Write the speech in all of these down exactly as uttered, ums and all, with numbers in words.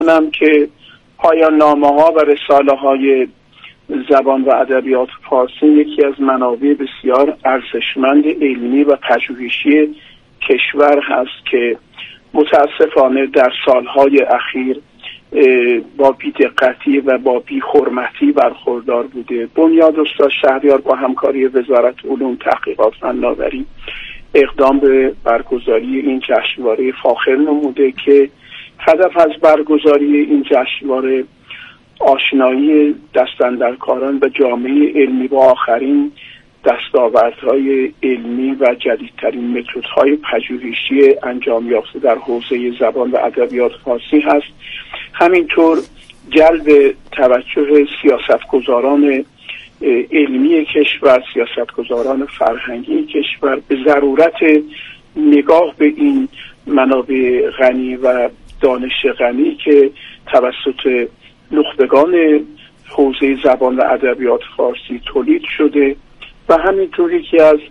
کنم که پایان نامه‌ها و رساله‌های زبان و ادبیات فارسی یکی از منابع بسیار ارزشمند علمی و پژوهشی کشور هست که متاسفانه در سالهای اخیر با بی‌دقتی و با بی‌حرمتی برخوردار بوده. بنیاد استاد شهریار با همکاری وزارت علوم تحقیقات فناوری اقدام به برگزاری این جشنواره فاخر نموده که هدف از برگزاری این جشنواره آشنایی دستاندرکاران و جامعه علمی با آخرین دستاوردهای علمی و جدیدترین متدهای پژوهشی انجام یافته در حوزه زبان و ادبیات فارسی هست. همینطور جلب توجه سیاستگزاران علمی کشور، سیاستگزاران فرهنگی کشور به ضرورت نگاه به این منابع غنی و دانش غنی که توسط نخبگان حوزه زبان و ادبیات فارسی تولید شده و همینطوری که از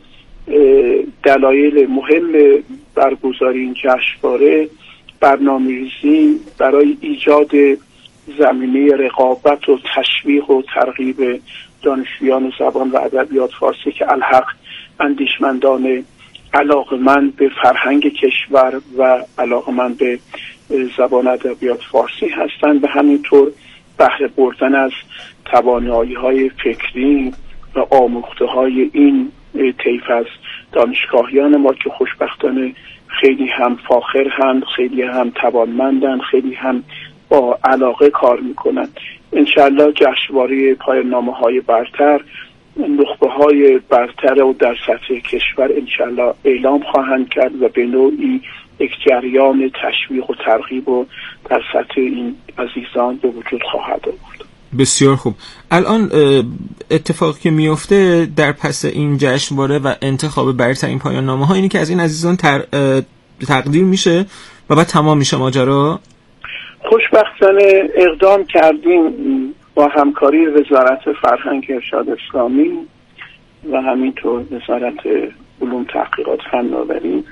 دلایل مهم برگزاری این جشنواره برنامه‌ریزی برای ایجاد زمینه رقابت و تشویق و ترغیب دانشجویان زبان و ادبیات فارسی که الحق اندیشمندان علاقه‌مند به فرهنگ کشور و علاقه‌مند به زبان ادبیات فارسی هستند و همینطور بهره بردن از توانایی‌های فکری و آموخته‌های این طیف از دانشگاهیان ما که خوشبختانه خیلی هم فاخرند، خیلی هم توانمندند، خیلی هم با علاقه کار میکنن. انشالله جشنواره پایان نامه‌های برتر نخبه‌های برتر و در سطح کشور انشالله اعلام خواهند کرد و به نوعی یک جریان تشویق و ترغیب و در سطح این عزیزان به وجود خواهد آورد. بسیار خوب. الان اتفاقی که میفته در پس این جشنواره و انتخاب برترین پایان نامه‌ها اینه که از این عزیزان تر... تقدیر میشه و بعد تمام میشه ماجرا. خوشبختانه اقدام کردیم با همکاری وزارت فرهنگ ارشاد اسلامی و همینطور وزارت علوم تحقیقات فناوری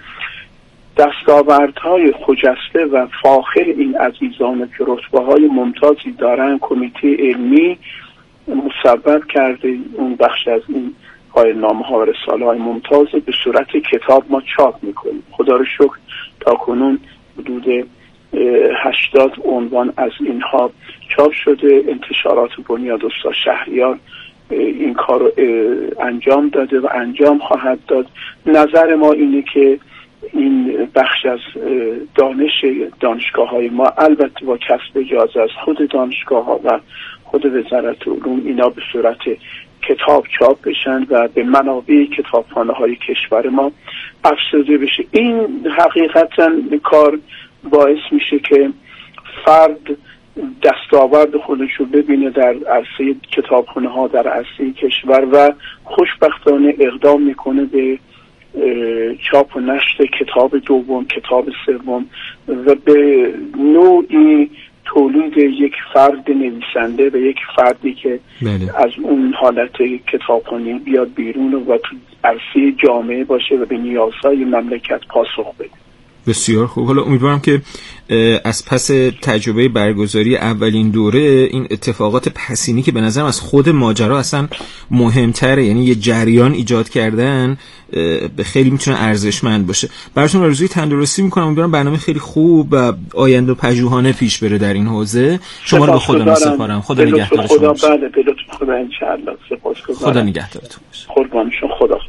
دستاوردهای خجسته و فاخر این عزیزان که رتبه‌های ممتازی دارن کمیته علمی مصوب کرده اون بخش از این پایان نامه‌ها و رساله‌های ممتاز به صورت کتاب ما چاپ میکنیم. خدا رو شکر تا کنون حدود هشتاد عنوان از اینها چاپ شده. انتشارات بنیاد استاد شهریار این کار رو انجام داده و انجام خواهد داد. نظر ما اینه که این بخش از دانش دانشگاه‌های ما البته با کسب اجازه از خود دانشگاه‌ها و خود وزارت علوم اینا به صورت کتاب چاپ بشن و به منابع کتابخانه‌های کشور ما افزوده بشه. این حقیقتاً کار باعث میشه که فرد دستاورد خودش رو ببینه در عرصه کتابخانه‌ها در عرصه کشور و خوشبختانه اقدام میکنه به چاپ و نشر کتاب دوم، کتاب سوم و به نوعی تولید یک فرد نویسنده و یک فردی که بله. از اون حالت کتابخوانی بیاد بیرون و تو عرصه جامعه باشه و به نیازهای مملکت پاسخ بده. بسیار خوب. حالا امیدوارم که از پس تجربه برگزاری اولین دوره این اتفاقات پسینی که به نظرم از خود ماجرا اصلا مهمتره، یعنی یه جریان ایجاد کردن به خیلی میتونه ارزشمند باشه. براتون آرزوی تندرستی میکنم. امیدوارم برنامه خیلی خوب و آینده و پژوهانه پیش بره در این حوزه. شما رو به خدا میسپارم. خدا نگهدارتون خدا بله به لطف خدا ان شاء الله. سپاسگزارم. خدا نگهدارتون باشه. قربان شما. خدا.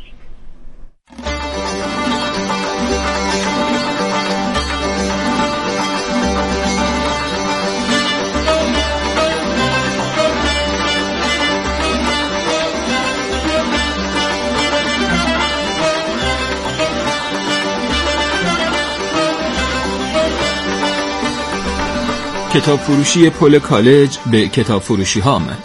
کتاب فروشی پل کالج به کتاب فروشی ها آمد.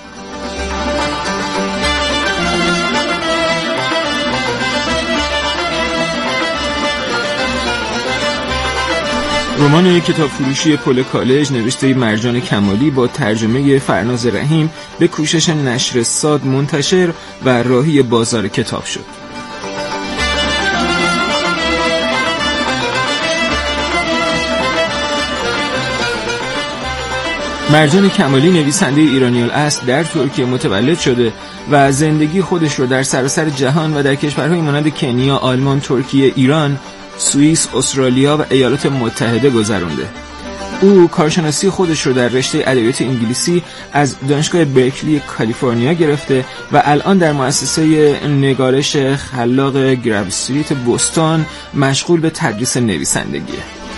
رمان کتاب فروشی پل کالج نوشته مرجان کمالی با ترجمه فرناز رحیم به کوشش نشر ساد منتشر و راهی بازار کتاب شد. مرجان کمالی نویسنده ایرانی الاصل در ترکیه متولد شده و زندگی خودش رو در سراسر جهان و در کشورهای مانند کنیا، آلمان، ترکیه، ایران، سوئیس، استرالیا و ایالات متحده گذرونده. او کارشناسی خودش رو در رشته ادبیات انگلیسی از دانشگاه برکلی کالیفرنیا گرفته و الان در مؤسسه نگارش خلاق گراو استریت بوستون مشغول به تدریس نویسندگیه.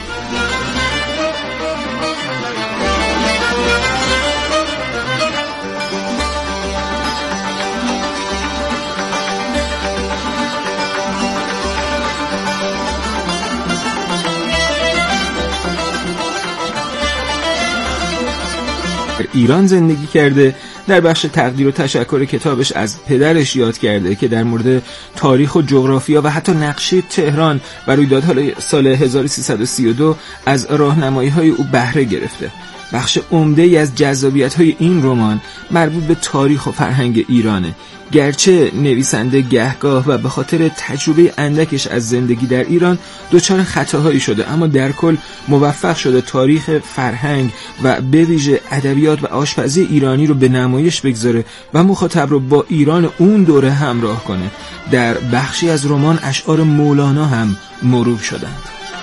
ایران زندگی کرده. در بخش تقدیر و تشکر کتابش از پدرش یاد کرده که در مورد تاریخ و جغرافیا و حتی نقشه تهران و رویدادهای سال هزار و سیصد و سی و دو از راهنمایی‌های او بهره گرفته. بخش عمده‌ای از جذابیت‌های این رمان مربوط به تاریخ و فرهنگ ایرانه. گرچه نویسنده گهگاه و به خاطر تجربه اندکش از زندگی در ایران دچار خطاهایی شده، اما در کل موفق شده تاریخ، فرهنگ و به ویژه ادبیات و آشپزی ایرانی رو به نمایش بگذاره و مخاطب رو با ایران اون دوره همراه کنه. در بخشی از رمان اشعار مولانا هم مرور شدند.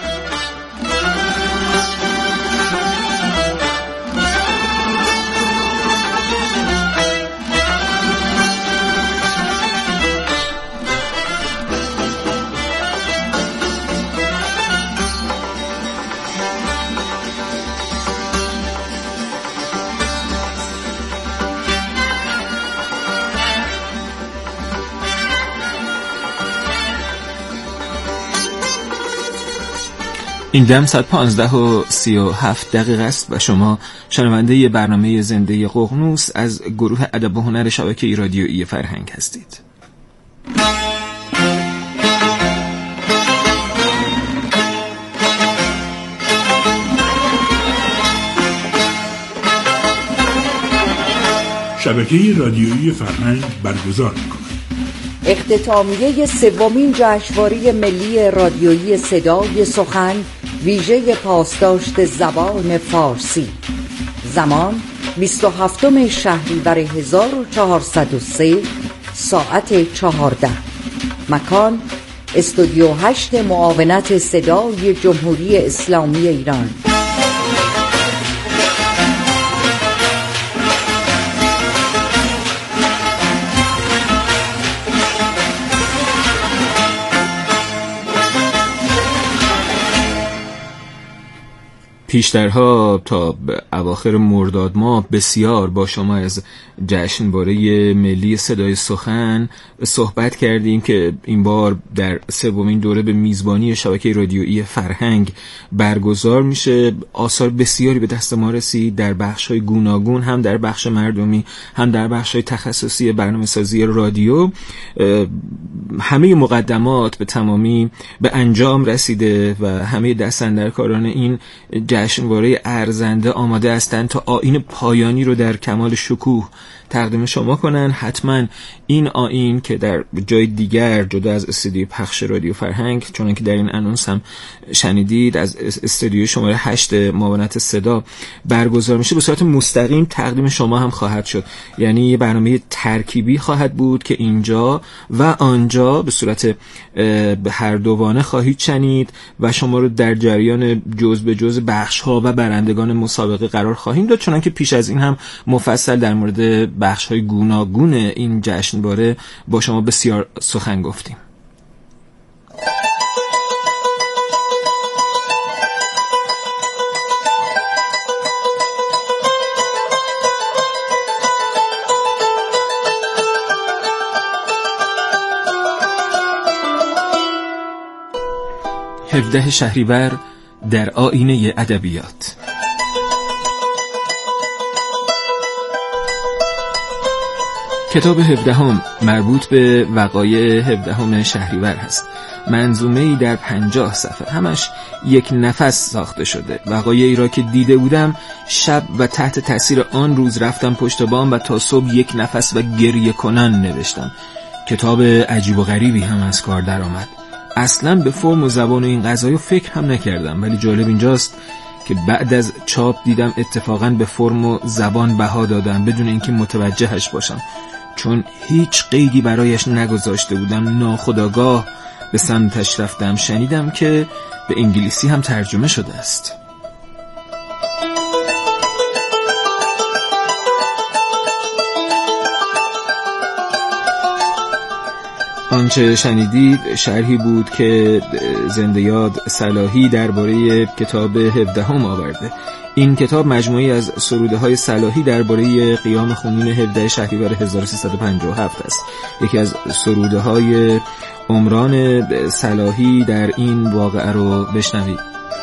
این دم ساعت پانزده و سی و هفت دقیقه است و شما شنونده برنامه زنده ققنوس از گروه ادب و هنر شبکه رادیویی فرهنگ هستید. شبکه رادیویی فرهنگ برگزار می‌کند. اختتامیه سومین جشنواره ملی رادیویی صدای سخن ویژه پاسداشت زبان فارسی. زمان بیست و هفتم شهریور هزار و چهارصد و سه ساعت چهارده. مکان استودیو هشت معاونت صدای جمهوری اسلامی ایران. پیشترها تا اواخر مرداد ماه بسیار با شما از جشنواره ملی صدای سخن صحبت کردیم که این بار در سومین دوره به میزبانی شبکه رادیویی فرهنگ برگزار میشه. آثار بسیاری به دست ما رسید در بخش‌های گوناگون، هم در بخش مردمی هم در بخش‌های تخصصی برنامه‌سازی رادیو. همه مقدمات به تمامی به انجام رسیده و همه دست‌اندرکاران این جشنواره ارزنده آماده هستند تا آیین پایانی رو در کمال شکوه تقدیم شما کنن. حتما این آیین که در جای دیگر جدا از استودیو پخش رادیو فرهنگ، چون که در این انونس هم شنیدید، از استودیو شماره هشت معاونت صدا برگزار میشه، به صورت مستقیم تقدیم شما هم خواهد شد. یعنی یه برنامه ترکیبی خواهد بود که اینجا و آنجا به صورت هر دوانه خواهید شنید و شما رو در جریان جزء به جزء بخش ها و برندگان مسابقه قرار خواهیم داد، چون که پیش از این هم مفصل در مورد بخش های گوناگون این جشنواره با شما بسیار سخن گفتیم. هفدهم شهریور در آیینه ادبیات. کتاب هفدهم مربوط به وقایع هفدهم شهریور هست. منظومه‌ای در پنجاه صفحه، همش یک نفس ساخته شده. وقایعی را که دیده بودم شب و تحت تاثیر آن روز رفتم پشت بام و تا صبح یک نفس و گریه کنان نوشتم. کتاب عجیب و غریبی هم از کار در آمد. اصلا به فرم و زبان این قضایا فکر هم نکردم، ولی جالب اینجاست که بعد از چاپ دیدم اتفاقاً به فرم و زبان بها دادم بدون اینکه متوجهش باشم، چون هیچ قیدی برایش نگذاشته بودم. ناخودآگاه به سمتش رفتم. شنیدم که به انگلیسی هم ترجمه شده است. آنچه شنیدید شرحی بود که زنده یاد صلاحی درباره کتاب هفدهم آورده. این کتاب مجموعی از سروده های صلاحی درباره قیام خونین هفدهم شهریور هزار و سیصد و پنجاه و هفت است. یکی از سروده های عمران صلاحی در این واقعه رو بشنوید.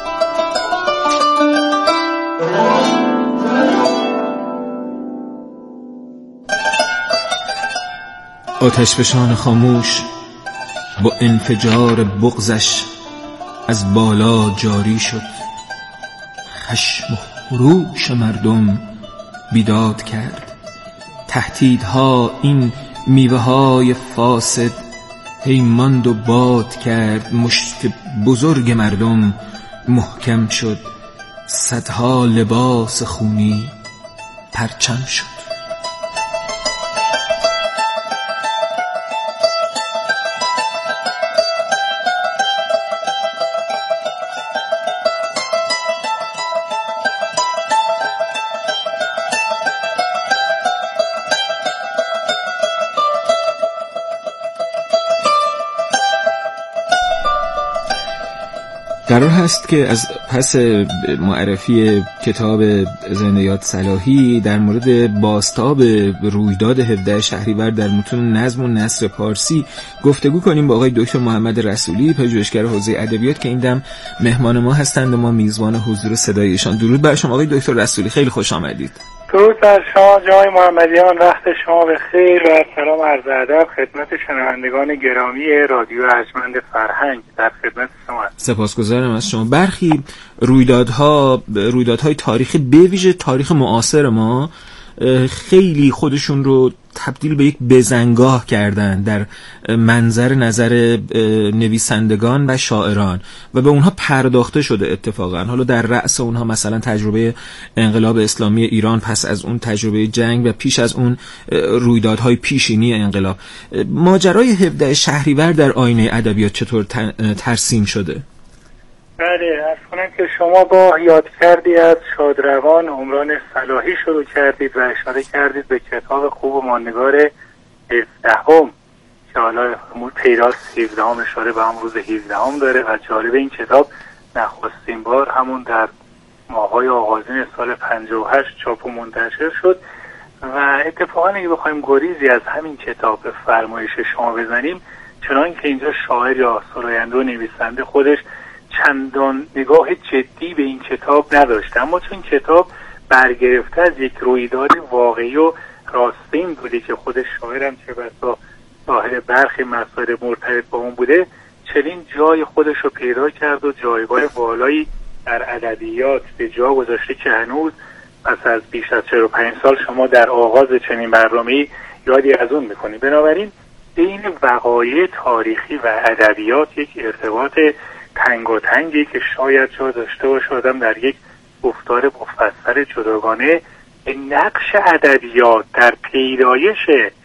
آتشفشان خاموش با انفجار بغضش از بالا جاری شد. خشم و خروش مردم بیداد کرد. تهدیدها این میوه های فاسد هی ماند و باد کرد. مشت بزرگ مردم محکم شد. صدها لباس خونی پرچم شد. قرار هست که از پس معرفی کتاب زنده یاد صلاحی در مورد بازتاب رویداد هفدهم شهریور در متون نظم و نثر پارسی گفتگو کنیم با آقای دکتر محمد رسولی، پژوهشگر حوزه ادبیات که این دم مهمان ما هستند و ما میزبان حضور صدای ایشان. درود بر شما آقای دکتر رسولی، خیلی خوش آمدید. درود بر شما جناب محمدیان، وقت شما بخیر و سلام عرض ادب خدمت شنوندگان گرامی رادیو ارجمند فرهنگ. در خدمت شما. سپاسگزارم از شما. برخی رویدادها رویدادهای تاریخی به ویژه تاریخ معاصر ما خیلی خودشون رو تبدیل به یک بزنگاه کردن در منظر نظر نویسندگان و شاعران و به اونها پرداخته شده اتفاقا. حالا در رأس اونها مثلا تجربه انقلاب اسلامی ایران، پس از اون تجربه جنگ و پیش از اون رویدادهای پیشینی انقلاب. ماجرای هفدهم شهریور در آینه ادبیات چطور ترسیم شده؟ بله، عرض کنم که شما با یاد کردی از شادروان عمران صلاحی شروع کردید و اشاره کردید به کتاب خوب و ماندگار هفدهم که حالا پیراس هفدهم اشاره به هم روز هفدهم داره و جالب این کتاب نخستین بار همون در ماهای آغازین سال پنجاه و هشت چاپ و منتشر شد و اتفاقا اگه بخوایم گریزی از همین کتاب به فرمایش شما بزنیم، چنان که اینجا شاعر یا سراینده و نویسنده خودش چندان نگاه جدی به این کتاب نداشته، اما چون کتاب برگرفته از یک رویداد واقعی و راستین بوده که خود شاعرم چه بسا صاحب برخی مسائل مرتبط با اون بوده، چنین جای خودش رو پیدا کرد و جایگاه والایی در ادبیات به جا گذاشته که هنوز پس از بیش از چهل و پنج سال شما در آغاز چنین برنامه‌ای یادی از اون می‌کنید. بنابراین بین وقایع تاریخی و ادبیات یک ارتباط تنگ و تنگی که شاید جا داشته باشه آدم در یک گفتار مفصل جداگانه به نقش ادبیات در پیدایش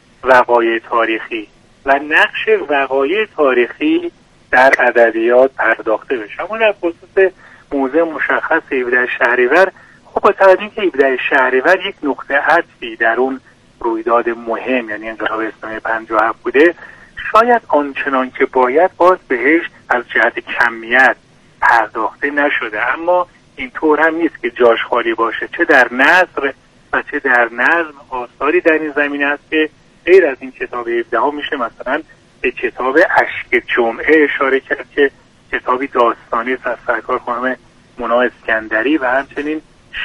وقایع تاریخی و نقش وقایع تاریخی در ادبیات پرداخته بشه. اما در خصوص موضوع مشخص هفدهم شهریور، خب با توجه که هفدهم شهریور یک نقطه عطفی در اون رویداد مهم یعنی انقلاب اسلامی پنجاه و هفت بوده، شاید آنچنان که باید باز بهش از جهت کمیت پرداخته نشده، اما اینطور هم نیست که جاش خالی باشه. چه در نثر و چه در نظم آثاری در این زمینه است که غیر از این کتاب هفدهم میشه مثلا به کتاب اشک جمعه اشاره کرد که کتابی داستانی است از سرکار خانم مونا اسکندری و همچنین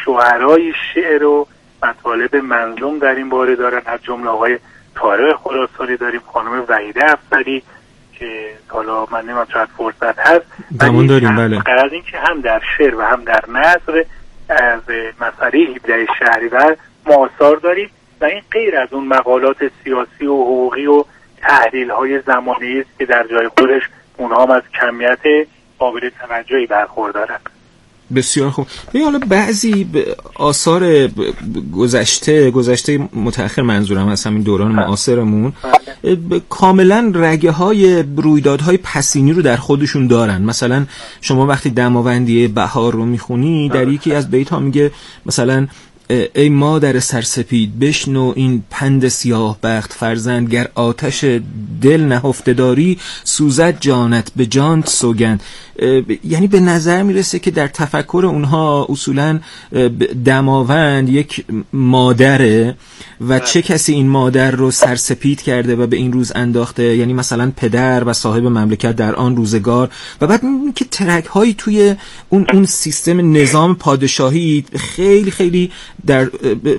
شعرای شعر و مطالب منظوم در این باره دارن، از جمله آقای طارق خراسانی داریم، خانم وحیده افسری که حالا من نمیدونم چقدر فرصت هست دامون داریم. بله، غیر از این که هم در شعر و هم در نثر از مسئله هفدهم شهریور ما آثار داریم و این غیر از اون مقالات سیاسی و حقوقی و تحلیل های زمانی است که در جای خودش اونها هم از کمیت قابل توجهی برخوردارند. بسیار خوب. ببین حالا بعضی آثار گذشته گذشته متأخر منظورم از همین دوران معاصرمون کاملا رگه های رویدادهای پسینی رو در خودشون دارن. مثلا شما وقتی دماوندی بهار رو میخونی در یکی از بیت ها میگه مثلا ای مادر سرسپید بشنو این پند سیاه بخت فرزند، گر آتش دل نهفته داری سوزد جانت به جانت سوگند. یعنی به نظر میرسه که در تفکر اونها اصولا دماوند یک مادره و چه کسی این مادر رو سرسپید کرده و به این روز انداخته، یعنی مثلا پدر و صاحب مملکت در آن روزگار. و بعد میبینیم که ترک هایی توی اون اون سیستم نظام پادشاهی خیلی خیلی در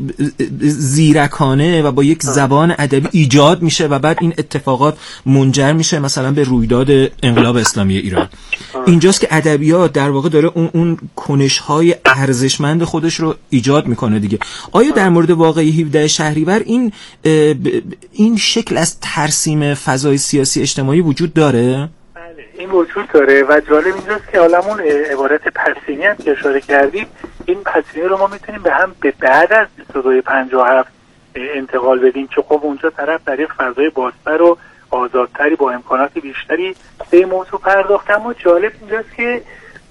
زیرکانه و با یک زبان ادبی ایجاد میشه و بعد این اتفاقات منجر میشه مثلا به رویداد انقلاب اسلامی ایران. اینجاست که ادبیات در واقع داره اون اون کنش‌های ارزشمند خودش رو ایجاد میکنه دیگه. آیا در مورد واقعی هفدهم شهریور این این شکل از ترسیم فضای سیاسی اجتماعی وجود داره؟ بله این وجود داره و جالب اینجاست که حالمون عبارت پسینی هم که اشاره کردیم، این پسینی رو ما میتونیم به هم به بعد از بیست و دو پنجاه و هفت انتقال بدیم که خب اونجا طرف در یک فضای بازتر و آزادتری با امکانات بیشتری به موضوع پرداخت. اما جالب اینجاست که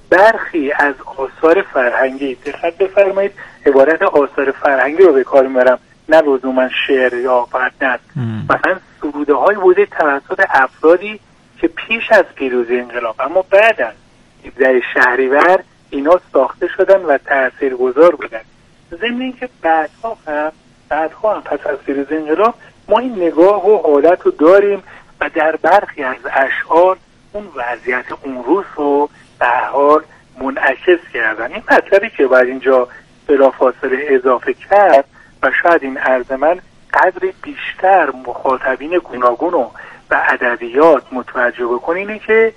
برخی از آثار فرهنگی، دقت بفرمایید عبارت آثار فرهنگی رو به کار میبرم نه لزوما شعر یا فقط نثر، مثلا سروده های بوده توسط افرادی که پیش از پیروزی انقلاب اما بعد از هفدهم شهریور اینا ساخته شدن و تاثیرگذار بودن. ضمن اینکه بعدها هم بعدها هم پس از پیروزی انقلاب ما این نگاه و حالت رو داریم و در برخی از اشعار اون وضعیت اون روز رو به هر حال منعکس کردن. این مطلبی که باید اینجا بلافاصله اضافه کرد و شاید این عرض من قدر بیشتر مخاطبین گوناگون و و ادبیات متوجه بکنه اینه که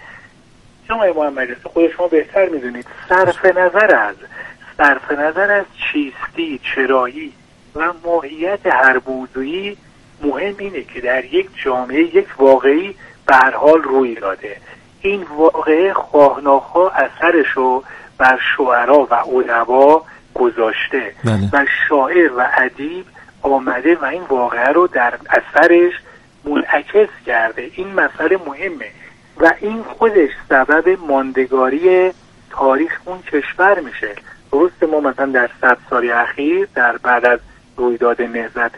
جناب محمدی خود شما بهتر میدونید صرف نظر از صرف نظر از چیستی، چرایی و ماهیت هر موضوعی مهم اینه که در یک جامعه یک واقعی به هر حال روی داده. این واقعه خواه ناخواه اثرشو بر شعرا و ادبا گذاشته بله. و شاعر و ادیب آمده و این واقعه رو در اثرش منعکس کرده. این مسئله مهمه و این خودش سبب ماندگاری تاریخ اون کشور میشه. درسته ما مثلا در صد سال اخیر در بعد از رویداد نهضت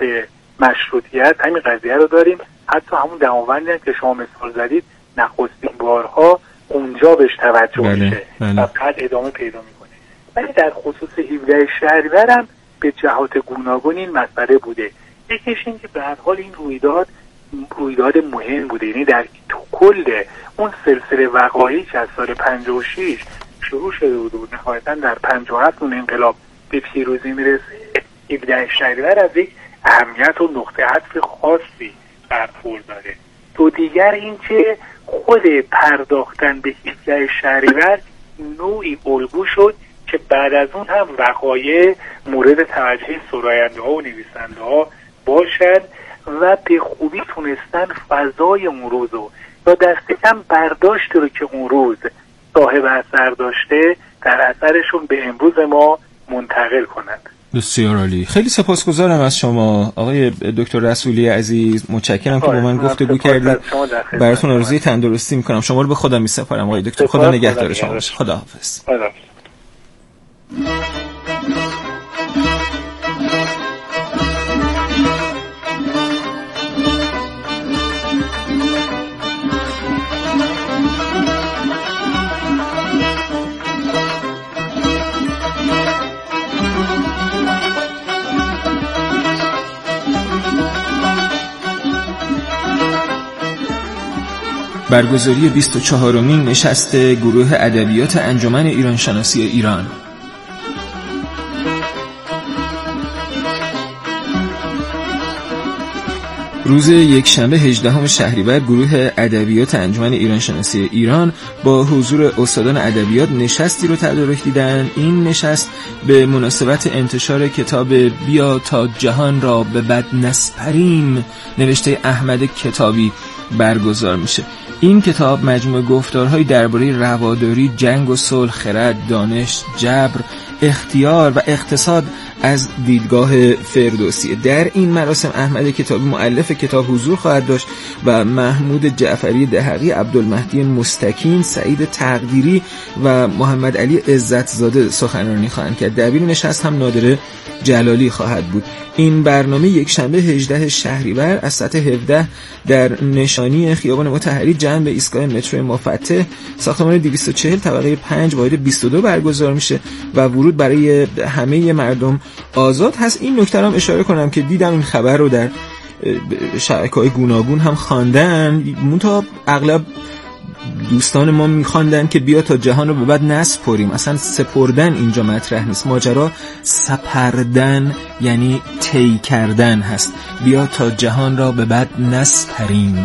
مشروطیت همین قضیه رو داریم، حتی همون دماوندی هم که شما مثال زدید نخستین بارها اونجا بهش توجه بله، میشه بله. و بعد ادامه پیدا میکنه. ولی در خصوص هفدهم شهریور هم به جهات گوناگون این مسئله بوده. یکیش این که به هر حال این رویداد رویداد مهم بوده، یعنی در تو کل اون سلسله وقایعی که از سال پنجاه و شش شروع شده بود و نهایتا در پنجاه و هفت اون انقلاب به پیروزی میرسه، هفدهم شهریور از یک اهمیت و نقطه عطف خاصی برخورداره. تو دیگر این که خود پرداختن به هفدهم شهریور نوعی الگو شد که بعد از اون هم وقایع مورد توجه سراینده ها و نویسنده ها باشد و به خوبی تونستن فضای اون روز رو یا دست کم برداشت رو که اون روز صاحب اثر داشته در اثرشون به امروز ما منتقل کنند. بسیار عالی. خیلی سپاسگزارم از شما آقای دکتر رسولی عزیز. متشکرم که با من گفتگو کردید. براتون آرزوی تندرستی میکنم. شما رو به خدا میسپارم آقای دکتر. خدا نگهدار شما باشه. خدا حافظ. خدا. برگزاری بیست و چهارمین نشست گروه ادبیات انجمن ایران شناسی ایران. روز یکشنبه هجدهم شهریور گروه ادبیات انجمن ایران شناسی ایران با حضور استادان ادبیات نشستی رو تدارک دیدن. این نشست به مناسبت انتشار کتاب بیا تا جهان را به بد نسپریم نوشته احمد کتابی برگزار میشه. این کتاب مجموعه گفتارهایی درباره رواداری، جنگ و صلح، خرد، دانش، جبر، اختیار و اقتصاد از دیدگاه فردوسی. در این مراسم احمد کتابی مؤلف کتاب حضور خواهد داشت و محمود جعفری دهقی، عبدالمهدی مستکین، سعید تقدیری و محمد علی عزتزاده سخنرانی خواهند کرد. دبیر نشست هم نادره جلالی خواهد بود. این برنامه یک شنبه هجدهم شهریور از ساعت هفده در نشانی خیابان مطهری جنب ایستگاه مترو مفتح ساختمان دویست و چهل طبقه پنج واحد بیست و دو برگزار میشه و ورود برای همه مردم آزاد هست. این نکته هم اشاره کنم که دیدم این خبر رو در شبکه‌های گوناگون هم خواندن، منتها اغلب دوستان ما میخواندن که بیا تا جهان رو به بد نسپریم. اصلا سپردن اینجا مطرح نیست، ماجرا سپردن یعنی طی کردن هست. بیا تا جهان را به بد نسپریم.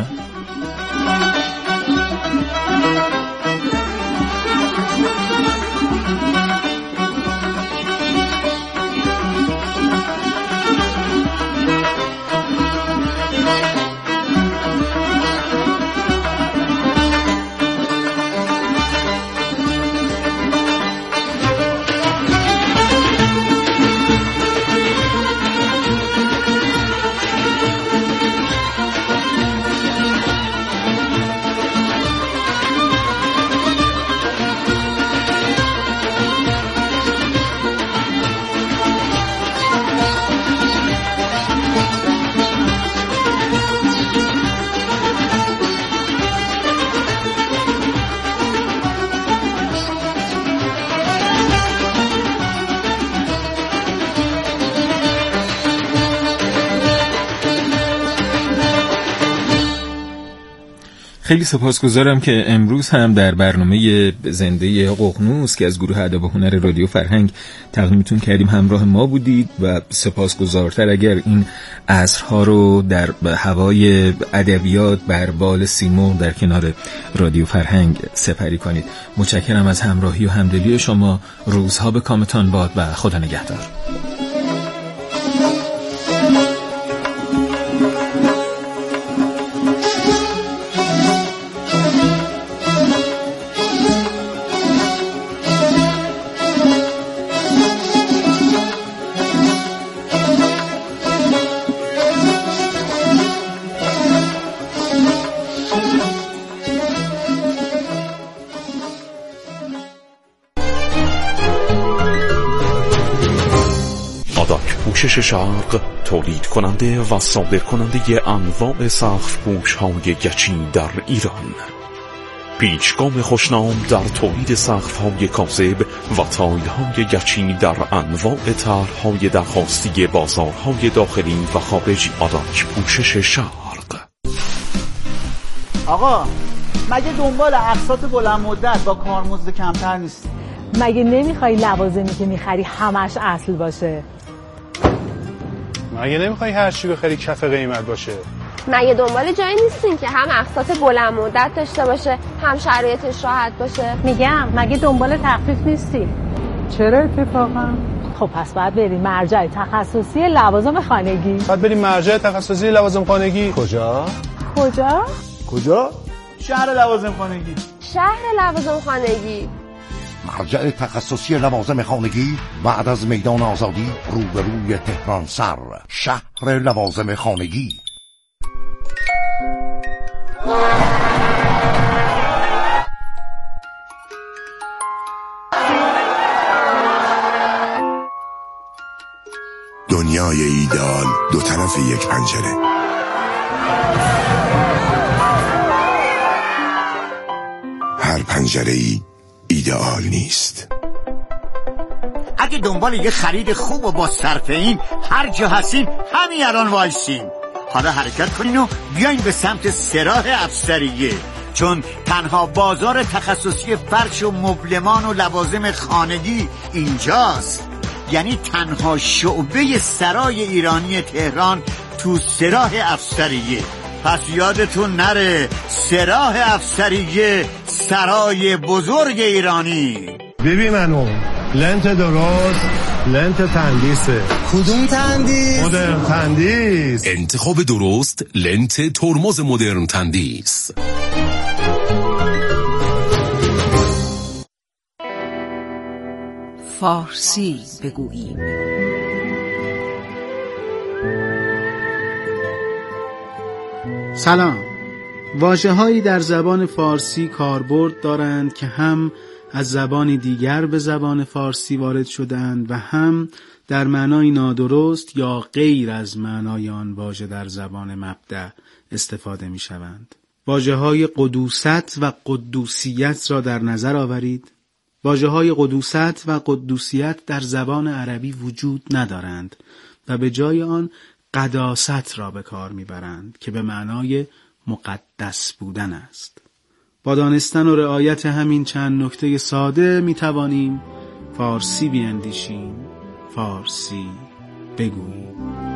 خیلی سپاسگزارم که امروز هم در برنامه زنده ققنوس که از گروه ادب و هنر رادیو فرهنگ تقدیمتون کردیم همراه ما بودید و سپاسگزارتر اگر این عصرها رو در هوای ادبیات بر بال سیمرغ در کنار رادیو فرهنگ سپری کنید. متشکرم از همراهی و همدلی شما. روزها به کامتان باد و خدا نگهدار. پوشش شرق تولید کننده و صادر کننده انواع سقف پوش های گچین در ایران. پیچگام خوشنام در تولید سقف های کاذب و تایل های گچین در انواع طرح های درخواستی بازارهای داخلی و خارجی. آداک پوشش شرق. آقا مگه دنبال اقساط بلند مدت با کارمزد کمتر نیستی؟ مگه نمیخوای لوازمی که میخری همش اصل باشه؟ مگه نمیخوای هر چی بخری کف قیمت باشه؟ مگه دنبال جایی نیستین که هم اقساط بلند مدت داشته باشه هم شرایطش راحت باشه؟ میگم مگه دنبال تخفیف نیستی؟ چرا اتفاقا؟ خب پس باید بریم مرجع تخصصی لوازم خانگی. باید بریم مرجع تخصصی لوازم خانگی. کجا؟ کجا؟ کجا؟ شهر لوازم خانگی. شهر لوازم خانگی. مرجع تخصصی لوازم خانگی بعد از میدان آزادی روبروی تهران سر. شهر لوازم خانگی. دنیای ایدئال دو طرف یک پنجره. هر پنجره‌ای ایدئال نیست. اگه دنبال یه خرید خوب و با صرفه این هر جا هستین همین الان وایسین. حالا حرکت کنین و بیاین به سمت سراح افسریه، چون تنها بازار تخصصی فرش و مبلمان و لوازم خانگی اینجاست. یعنی تنها شعبه سرای ایرانی تهران تو سراح افسریه. پس یادتون نره سراح افسریه سرای بزرگ ایرانی. ببین منو لنت درست، لنت تندیسه. کدوم تندیس؟ مدرن تندیس. انتخاب درست لنت ترمز مدرن تندیس. فارسی بگوییم. سلام. واژه‌هایی در زبان فارسی کاربرد دارند که هم از زبانی دیگر به زبان فارسی وارد شدند و هم در معنای نادرست یا غیر از معنای آن واژه در زبان مبدأ استفاده می‌شوند. واژه‌های قدوست و قدوسیت را در نظر آورید. واژه‌های قدوست و قدوسیت در زبان عربی وجود ندارند و به جای آن قداست را به کار می‌برند که به معنای مقدس بودن است. با دانستن و رعایت همین چند نکته ساده می‌توانیم فارسی بیاندیشیم، فارسی بگوییم.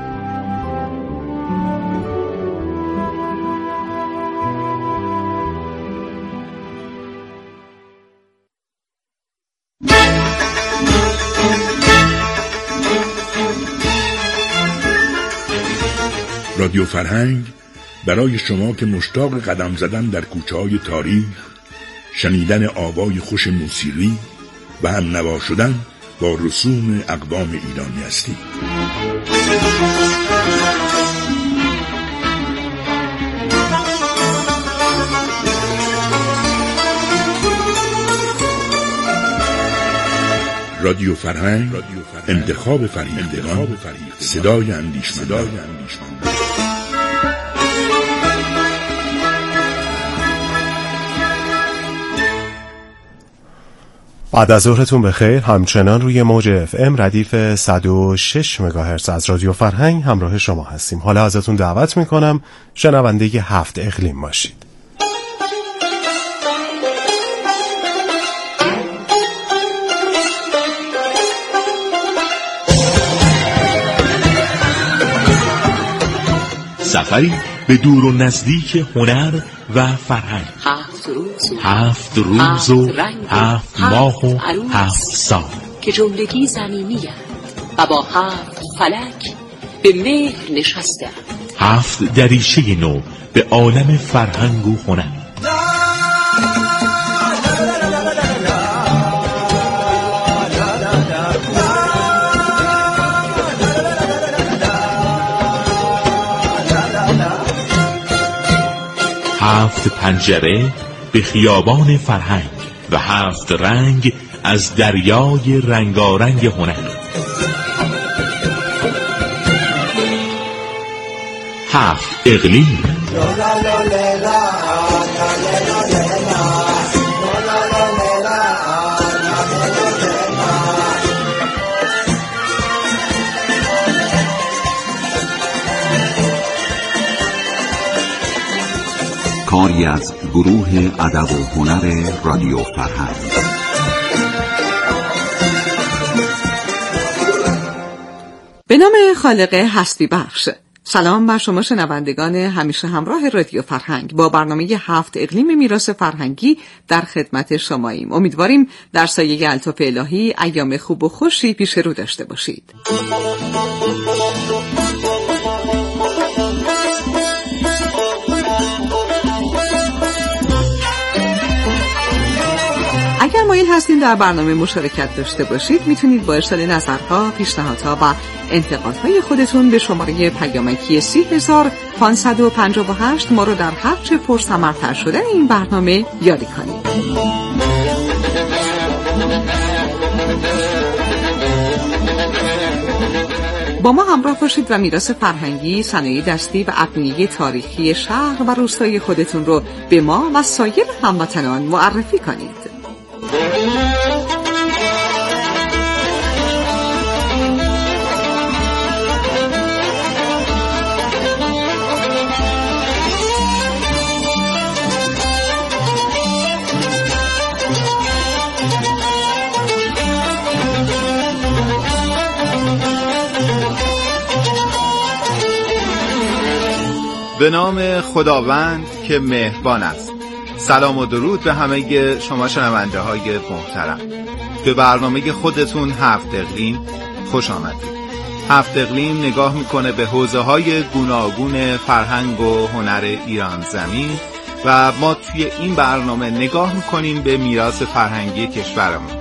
رادیو فرهنگ برای شما که مشتاق قدم زدن در کوچه‌های تاریخ، شنیدن آوای خوش موسیقی و هم نوا شدن با رسوم اقوام ایرانی هستید. رادیو فرهنگ، انتخاب فریختگان، صدای اندیشمندان. بعد از ظهرتون بخیر. همچنان روی موج اف ام ردیف صد و شش مگاهرتز از رادیو فرهنگ همراه شما هستیم. حالا ازتون دعوت میکنم شنونده هفت اقلیم باشید. سفری به دور و نزدیک هنر و فرهنگ. هفت روز هفت روز و هفت ماه و هفت سال که جملگی زمینی و با هفت فلک به مهر نشسته. هفت دریچه نو به عالم فرهنگ و هنر. هفت پنجره به خیابان فرهنگ و هفت رنگ از دریای رنگارنگ هنر. هفت اقلیم. کاری از گروه ادب و هنر رادیو فرهنگ. به نام خالق هستی بخش. سلام بر شما شنوندگان همیشه همراه رادیو فرهنگ. با برنامه هفت اقلیم میراث فرهنگی در خدمت شماییم. امیدواریم در سایه الطاف الهی ایام خوب و خوشی پیش رو داشته باشید. اگر مایل هستین در برنامه مشارکت داشته باشید، میتونید با ارسال نظرها، پیشنهادها و انتقادهای خودتون به شماره پیامکی سی هزار پانصد و پنجاه و هشت ما رو در هر چه پرثمرتر شدن این برنامه یاری کنید. با ما همراه باشید و میراث فرهنگی، صنایع دستی و ابنیه تاریخی شهر و روستای خودتون رو به ما و سایر هموطنان معرفی کنید. به نام خداوند که مهربان است. سلام و درود به همه شما شنونده های محترم. به برنامه خودتون هفت اقلیم خوش آمدید. هفت اقلیم نگاه میکنه به حوزه های گوناگون فرهنگ و هنر ایران زمین و ما توی این برنامه نگاه میکنیم به میراث فرهنگی کشورمون.